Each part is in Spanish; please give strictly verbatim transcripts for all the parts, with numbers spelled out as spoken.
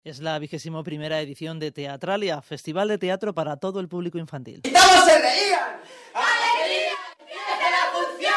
Es la vigésimo primera edición de Teatralia, festival de teatro para todo el público infantil. ¡Y todos se reían! ¡Alegría! ¡Empieza la función!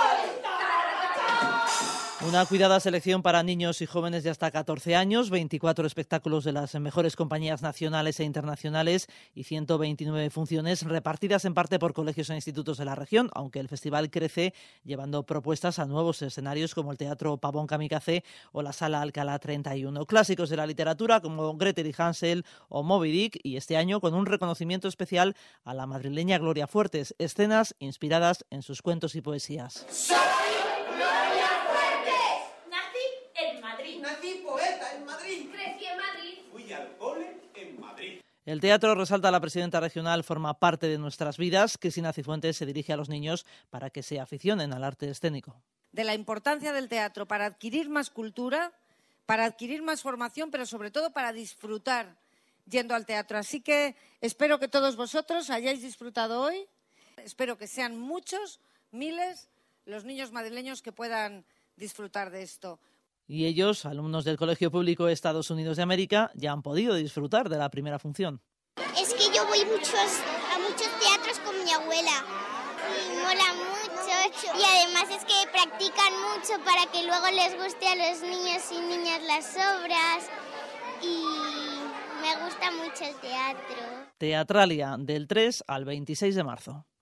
Una cuidada selección para niños y jóvenes de hasta catorce años, veinticuatro espectáculos de las mejores compañías nacionales e internacionales y ciento veintinueve funciones repartidas en parte por colegios e institutos de la región, aunque el festival crece llevando propuestas a nuevos escenarios como el Teatro Pavón Kamikaze o la Sala Alcalá treinta y uno. Clásicos de la literatura como Gretel y Hansel o Moby Dick, y este año con un reconocimiento especial a la madrileña Gloria Fuertes, escenas inspiradas en sus cuentos y poesías. Nací poeta en Madrid. Crecí en Madrid. Fui al cole en Madrid. El teatro, resalta la presidenta regional, forma parte de nuestras vidas. Cristina Cifuentes se dirige a los niños para que se aficionen al arte escénico. De la importancia del teatro para adquirir más cultura, para adquirir más formación, pero sobre todo para disfrutar yendo al teatro. Así que espero que todos vosotros hayáis disfrutado hoy. Espero que sean muchos, miles, los niños madrileños que puedan disfrutar de esto. Y ellos, alumnos del Colegio Público Estados Unidos de América, ya han podido disfrutar de la primera función. Es que yo voy muchos, a muchos teatros con mi abuela y mola mucho. Y además es que practican mucho para que luego les guste a los niños y niñas las obras. Y me gusta mucho el teatro. Teatralia, del tres al veintiséis de marzo.